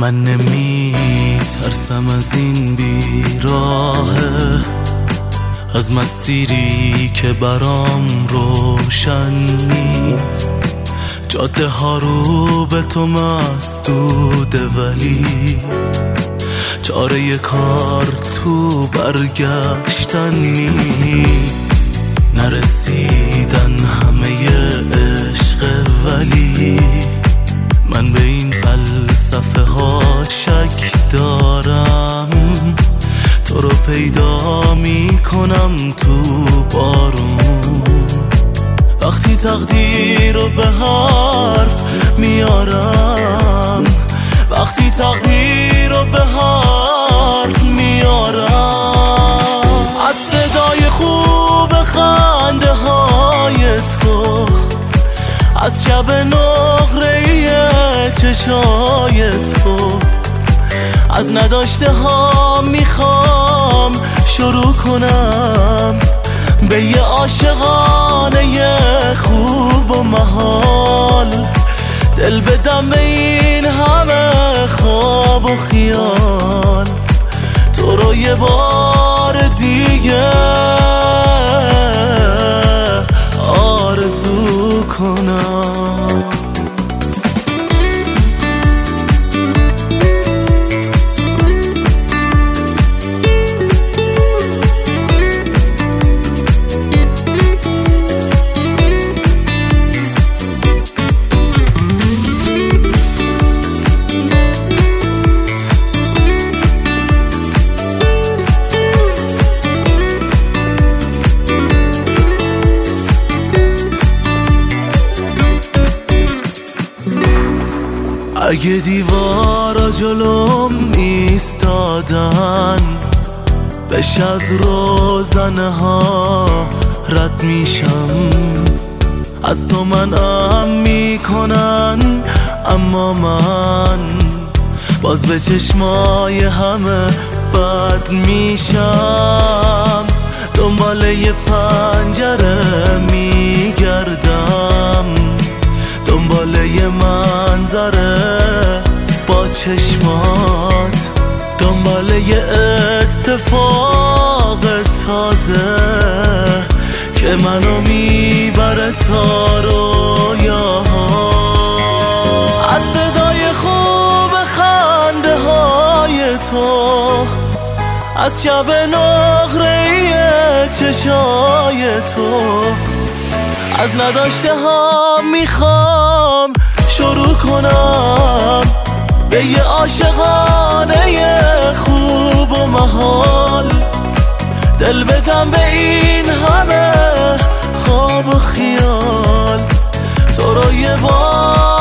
من نمی ترسم از این بیراهه، از مسیری که برام روشن نیست. جاده ها رو به تو مسدوده، ولی چاره کار تو برگشتن نیست. نرسیدن همه عشق، ولی من به این فلسفه ها شک دارم. تو رو پیدا می کنم تو بارون، وقتی تقدیر رو به حرف میارم، وقتی تقدیر رو به حرف میارم. از صدای خوب خنده های تو، از شب نقره‌ای چشای تو، از نداشته ها میخوام شروع کنم به یه عاشقانه خوب و محال. دل بدم به این همه خواب و خیال، تو رو یه بار دیگه آرزو کنم. اگه دیوارا جلوم ایستادن، بش از روزنه ها رد میشم. از تو منعم میکنن، اما من باز به چشمای همه بد میشم. دنبال یه پنجره میگردم، دنبال یه منظره با چشمات، دنبال یه اتفاق تازه که منو میبره تا رویاها. از صدای خوب خنده های تو، از شب نقره‌ای چشای تو، از نداشته ها میخوام شروع کنم به یه عاشقانه خوب و محال. دل بدم به این همه خواب و خیال، تو رو یه بار